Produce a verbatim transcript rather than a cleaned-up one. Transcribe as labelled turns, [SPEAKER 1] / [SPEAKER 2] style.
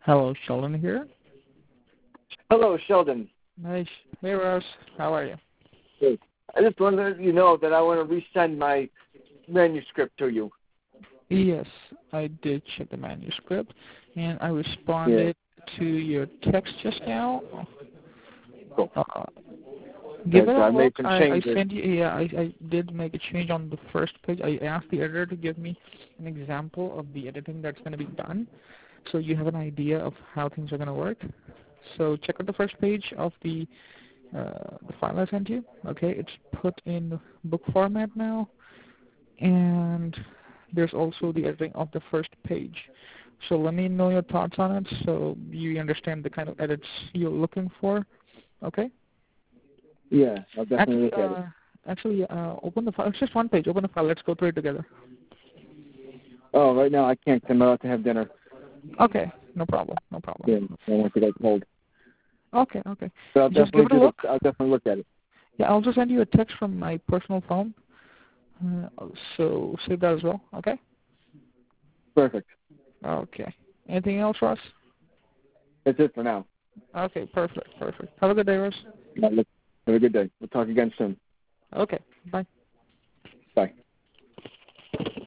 [SPEAKER 1] Hello, Sheldon here.
[SPEAKER 2] Hello, Sheldon.
[SPEAKER 1] Hey, hey Ross. How are you?
[SPEAKER 2] Hey. I just want to let you know that I want to resend my manuscript to you.
[SPEAKER 1] Yes, I did check the manuscript, and I
[SPEAKER 2] Yeah.
[SPEAKER 1] responded to your text just now.
[SPEAKER 2] Cool.
[SPEAKER 1] Uh, give
[SPEAKER 2] Good.
[SPEAKER 1] it
[SPEAKER 2] So
[SPEAKER 1] a
[SPEAKER 2] I made
[SPEAKER 1] look.
[SPEAKER 2] some
[SPEAKER 1] I, I
[SPEAKER 2] changes.
[SPEAKER 1] sent you. Yeah, I, I did make a change on the first page. I asked the editor to give me an example of the editing that's going to be done, so you have an idea of how things are going to work. So check out the first page of the uh, the file I sent you. Okay, it's put in book format now, and there's also the editing of the first page. So let me know your thoughts on it so you understand the kind of edits you're looking for. Okay?
[SPEAKER 2] Yeah, I'll definitely
[SPEAKER 1] Actually,
[SPEAKER 2] look at it.
[SPEAKER 1] uh, actually, uh, open the file. It's just one page. Open the file. Let's go through it together.
[SPEAKER 2] Oh, right now I can't. I'm about to have dinner.
[SPEAKER 1] Okay, no problem. No problem.
[SPEAKER 2] Yeah, I want to get cold.
[SPEAKER 1] Okay, okay.
[SPEAKER 2] But I'll
[SPEAKER 1] Just give
[SPEAKER 2] definitely
[SPEAKER 1] it a
[SPEAKER 2] do
[SPEAKER 1] look.
[SPEAKER 2] the. I'll definitely look at it.
[SPEAKER 1] Yeah, I'll just send you a text from my personal phone. Uh, so save that as well. Okay?
[SPEAKER 2] Perfect.
[SPEAKER 1] Okay. Anything else, Ross?
[SPEAKER 2] That's it for now.
[SPEAKER 1] Okay, perfect, perfect. Have a good day, Ross.
[SPEAKER 2] Have a good day. We'll talk again soon.
[SPEAKER 1] Okay, bye.
[SPEAKER 2] Bye.